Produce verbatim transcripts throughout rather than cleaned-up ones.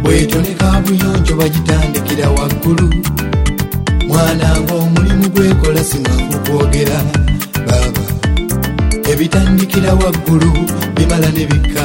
bwetoneka buyonjo bagitandikira waggulu. Mwana ng'omulimu gwekola simwangu kwogera baba. Ebitandikira waggulu bimala ne bikka,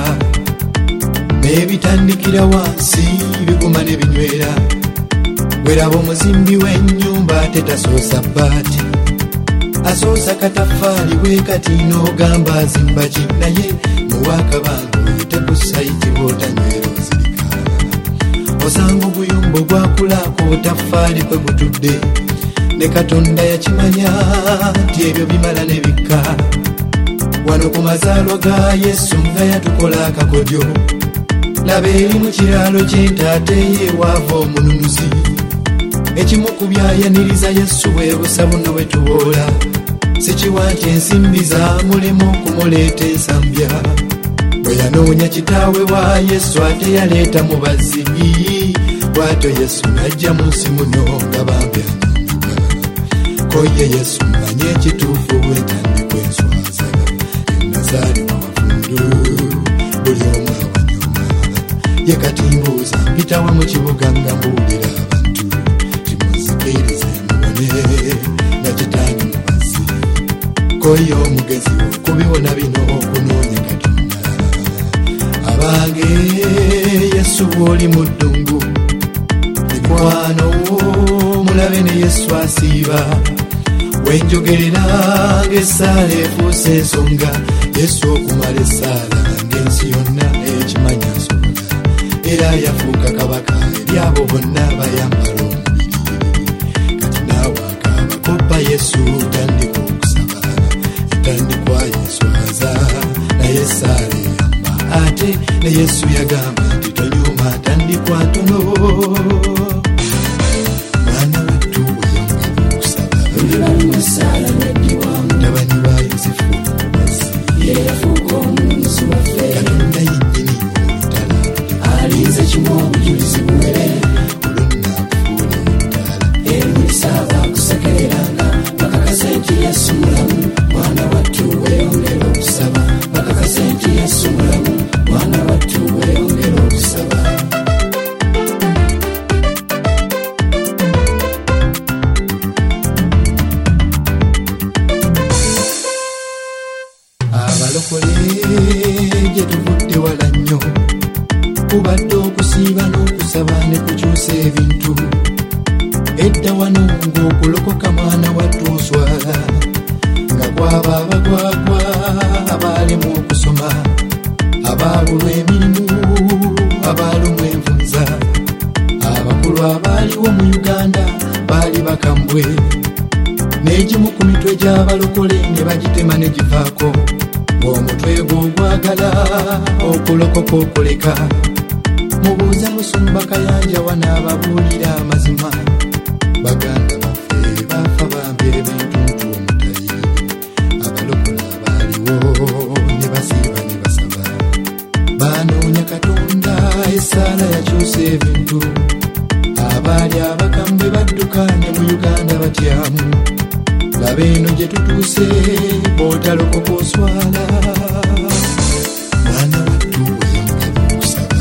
n'ebitandikira wansi biguma ne binywera. Weraba omuzimbi w'ennyumba ate tasoosa bbaati, asoosa kataffaali bwe kati n'ogamba azimba ki, naye muwaakabango oyite ku sayiti bw'otanywera ozirika. Osanga obuyumba obwakulaako obutaffaali kwe butudde, ne Katonda yakimanya nti ebyo bimala ne bikka. Wano ku mazaalwa ga Yesu nga yatukola akakodyo, laba eri mu kiraalo ky'entaate ye waava omununuzi. Ekimu ku byayaniriza Yesu bwe busa buno bwe tuboola, sikiwa nti ensimbi zaamulema okumuleeta ensambya. Bwe yanoonya kitaawe wa Yesu ate yaleeta mubazzi, bw'atyo Yesu n'ajja mu nsi muno nga bambi anyoomebwa. Koye Yesu manye ekituufu bw'entandikwa enswaza, Nazaalibwa wafundu buli omu abanyooma. Ye kati mbuuza mpitawa mu kibuga nga mbuulira abantu, kimuzikirize mubone nga kitange mubazzi. Koye omugezi okubiwona bino okunoonya Katonda. Abange Yesu bw'oli mu ddungu, mikwano mulabe ne Yesu asiiba. Wenjogerera ng'essaala efuuse ensonga, Yesu okumala essaala ng'ensi yonna ekimanya nsonga. Era yafuuka kabaka eri abo bonna bayambala omubiri. Kati naawe akaabakoppa Yesu tandika okusaba, etandikwa Yesu aza naye essaala eyamba. Ate ne Yesu yagamba nti tonyuma tandikwa ntono. Mwana wattu weyongera okusaba, mutabani wa Yosefu omubazzi, yeyafuuka omununuzi waffe. Katonda yennyini olutala alinze kimu obujulizi buwere, olw'onaakufuula ettaala. Emulisa abakusekereranga bakakase nti Yesu mulamu, mwana wattu weyongera okusaba. Bakakase nti Yesu mulamu, mwana wattu weyongera okusaba. Abalokole gye tuvudde wala nnyo, kubadde okusiiba n'okusaba ne kukyusa ebintu. Edda wano ng'okulokoka mwana wattu oswala, nga kwaba abagwagwa abaalemu okusoma, abaabulwa emirimu, abaalumwa envunza. Abakulu abaaliwo mu Uganda baali bakambwe, n'egimu ku mitwe gy'abalokole ne bagitema ne givaako. Omutwe gw'ogwagala okulokoka okuleka, mubuuza Musumba Kayanja wanaababuulira amazima. Baganda baffe bafa bambi ebintuntu omutayi, abalokola abaaliwo ne basiiba ne basaba. Banoonya Katonda, essaala yakyusa ebintu. Abaali abakambwe badduka ne mu Uganda batyamu. Laba eno gye tutuuse bw'otalokoka oswala. Mwana wattu weyongera okusaba,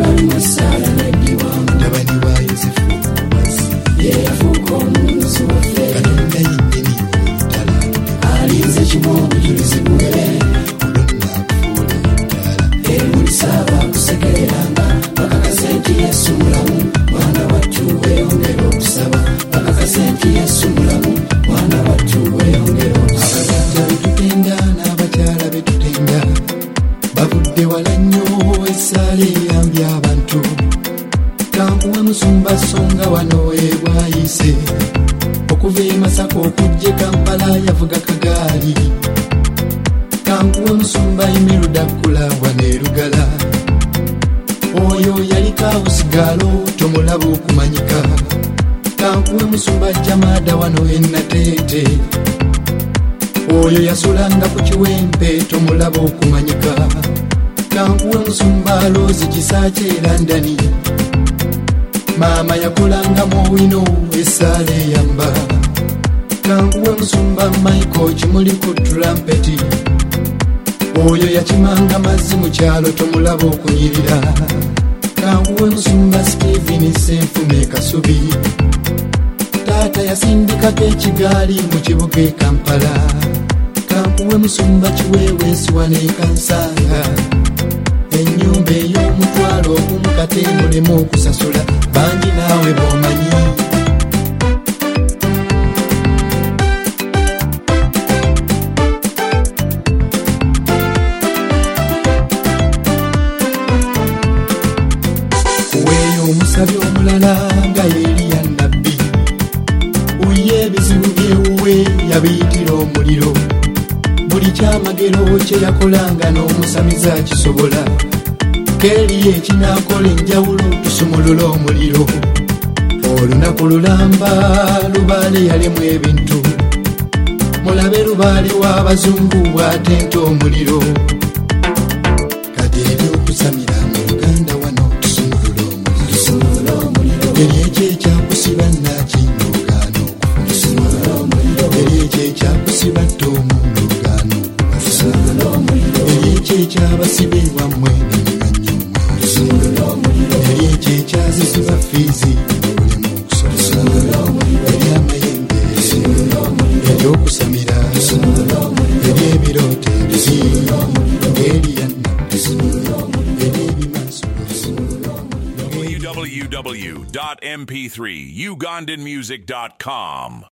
mutabani wa Yosefu omubazzi, yeyafuuka omununuzi waffe. Katonda yennyini olutala alinze kimu obujulizi buwere, olw'onaakufuula ettaala. Emulisa abakusekereranga bakakase nti Yesu mulamu, mwana wattu weyongera okusaba. Bakakase nti Yesu mulamu, mwana wattu weyongera okusaba. Abasajja betutenda n'abakyala betutenda bavudde wala nnyo, essaala eyambye abantu. Kankuwe Musumba Songa wano ebwayise, okuva e Masaka okujja e Kampala yavuga kagaali. Kankuwe Musumba Imiruda Kkula wano e Lugala, oyo yali Kawusigalo tomulaba okumanyika. Kankuwe Musumba Jamada wano e Nateete, oyo yasulanga ku kiwempe tomulaba okumanyika. Kankuwe Musumba Loozi Kisakye e Londoni, maama yakolanga mu wino essaala eyamba. Kankuwe Musumba Michael Kimuli ku tulampeti, oyo yakimanga mazzi mu kyalo tomulaba okunyirira. kankuwe musumba Steven Senfume Kasubi. Taata yasindikako ekigaali mu kibuga e Kampala. Kankuwe musumba Kiweewe Siwane Kansanga. Ennyumba ey'omutwalo ogumu kate mulemu okusasula bangi naawe b'omanyi. Kuweeyo omusabi omulala nga Eliya nnabbi. Uye ebizibu byewuwe yabiyitira omuliro. Buli kyamagero kye yakolanga n'omusamiza kisobola. Keri ekinaakola enjawulo tusumulula omuliro. Olunaku lulamba Lubaale yalemu ebintu. Mulabe Lubaale w'abazungu bw'atenta omuliro. Kati ebyokusamira mu Uganda wano tusumulula omuliro. Eri ekyo ekyakusiba Nnaakinoogaana okufuna. Eri ekyo ekyakusiba Ttoomu Ndoogaana okufuna. Eri ekyo ekyabasibe wammwe eri ekyo ekyaziziba fiizi olemu okusomera. Eri amayembe eryokusamira eri ebirooto ebizi ng'eri yannabbi eri ebimaaso w w w dot m p three ugandan music dot com